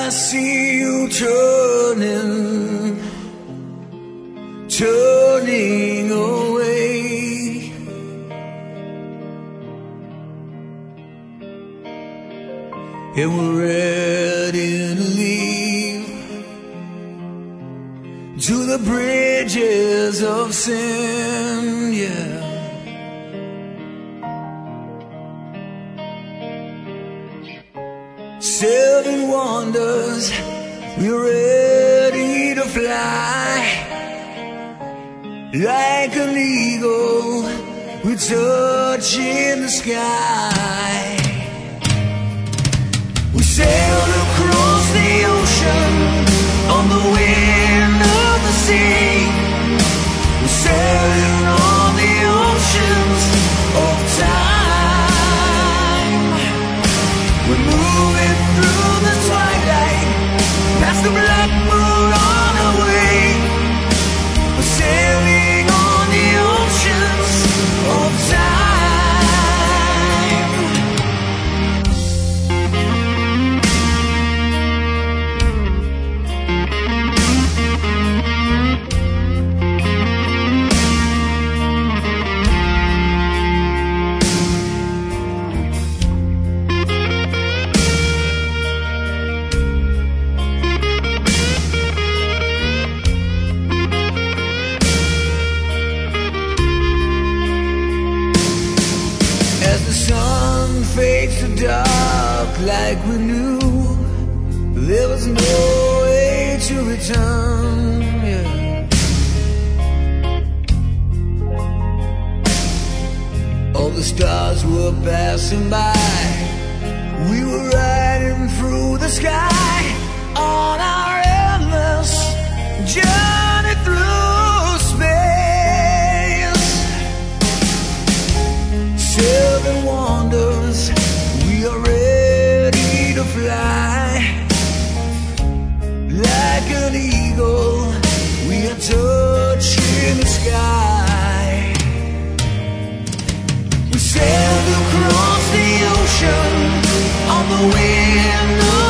I see you turning away. And we're ready to leave to the bridges of sin, yeah. Seven wonders, we're ready to fly. Like an eagle, we're touching the sky. We sailed across the ocean on the wind of the sea. We're sailing on the oceans of time. We're moving through the twilight, past the black moon on our way. We're sailing on the oceans of time. Fades to dark like we knew there was no way to return, yeah. All the stars were passing by, we were riding through the sky on our endless journey through space. Seven wonders, we are ready to fly. Like an eagle, we are touching the sky. We sailed across the ocean on the wind of